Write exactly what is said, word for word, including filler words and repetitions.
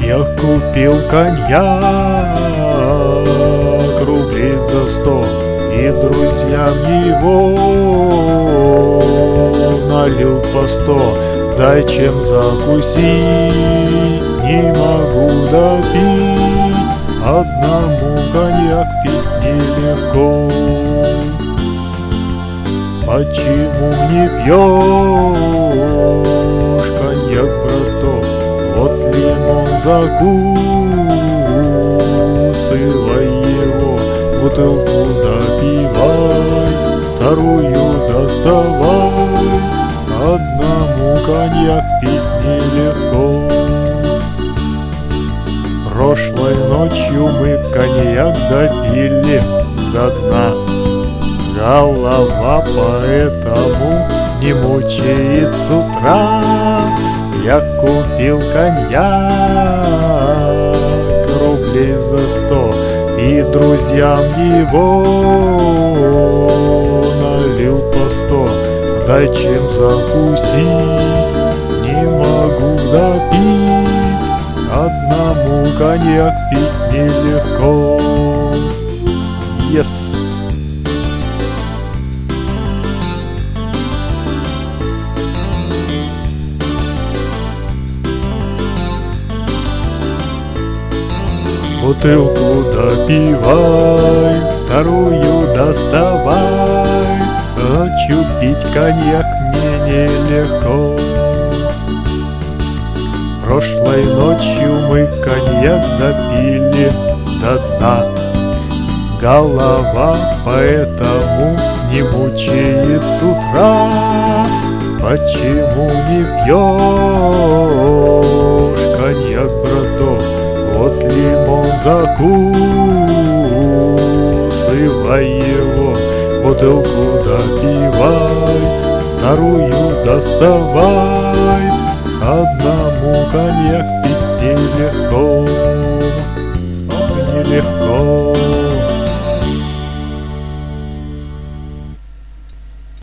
Я купил коньяк рублей за сто и друзьям его налил по сто. Дай чем закусить, не могу допить, одному коньяк пить нелегко. Почему не пьешь коньяк, браток? Вот лимон, закусывай его, бутылку допивай, вторую доставай, одному коньяк пить нелегко. Прошлой ночью мы коньяк допили до дна, голова поэтому не мучает с утра. Я купил коньяк рублей за сто и друзьям его налил по сто. Дай чем закусить, не могу допить, одному коньяк пить нелегко. Yes. Бутылку допивай, вторую доставай, хочу пить коньяк, мне нелегко. Прошлой ночью мы коньяк допили до дна, голова поэтому не мучает с утра. Почему не пьешь коньяк, браток? Вот лимон, закусывай его, бутылку допивай, вторую доставай, одному коньяк пить нелегко, нелегко.